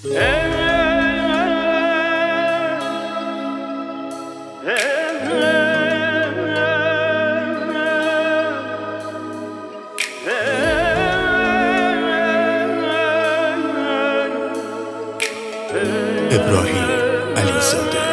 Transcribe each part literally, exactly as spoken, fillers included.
İbrahim Əlizadə.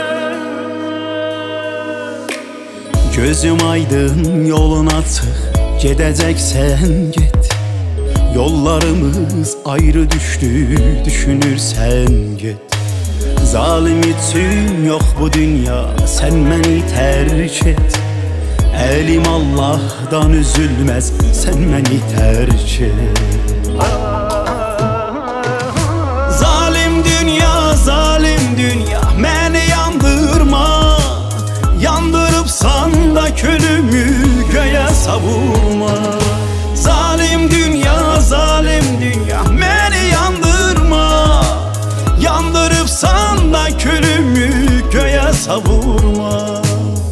Gözüm aydın, yolun açıq, gedəcəksən get. Yollarımız ayrı düşdü, düşünürsən get. Zalim üçün yox bu dünya, sən məni tərk et. Əlim Allahdan üzülməz, sən məni tərk et. Zalim dünya, zalim dünya, məni yandırma. Yandırıbsan da külümü göğe savurma. Zalim dünya, zalim dünya, məni yandırma. Yandırıbsan da külümü göğe savurma.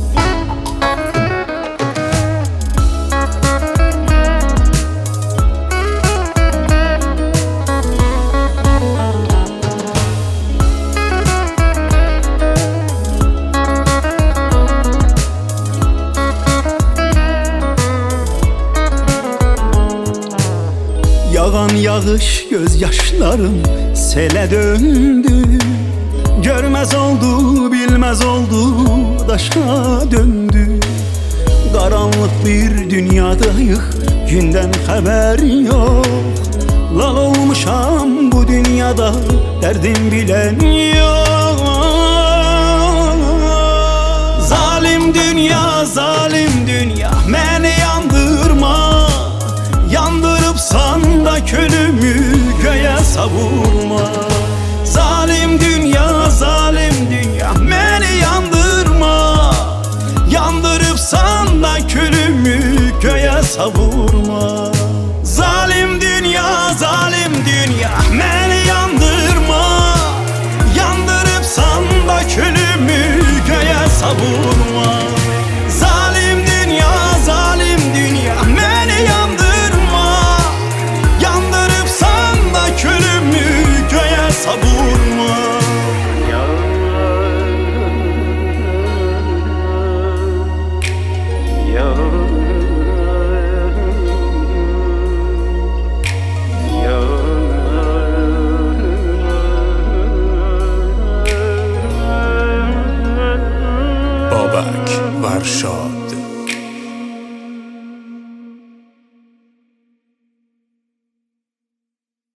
Yağan yağış gözyaşlarım sele döndü. Görmez oldu, bilmez oldu, daşa döndü. Karanlık bir dünyadayıq, günden haber yok. Lal olmuşam bu dünyada, derdim bilen yok. Zalim dünya, zalim dünya, məni yandırma. Yandırıbsan da külümü göğe savurma. Zalim dünya, zalim dünya, məni yandırma. Yandırıbsan da külümü göğe savurma. Zalim dünya, zalim dünya, məni yandırma. Yandırıbsan da külümü göğe savurma. Zalim dünya, zalim dünya, məni yandırma. Yandırıbsan da külümü göğe savurma. Babək Varşava.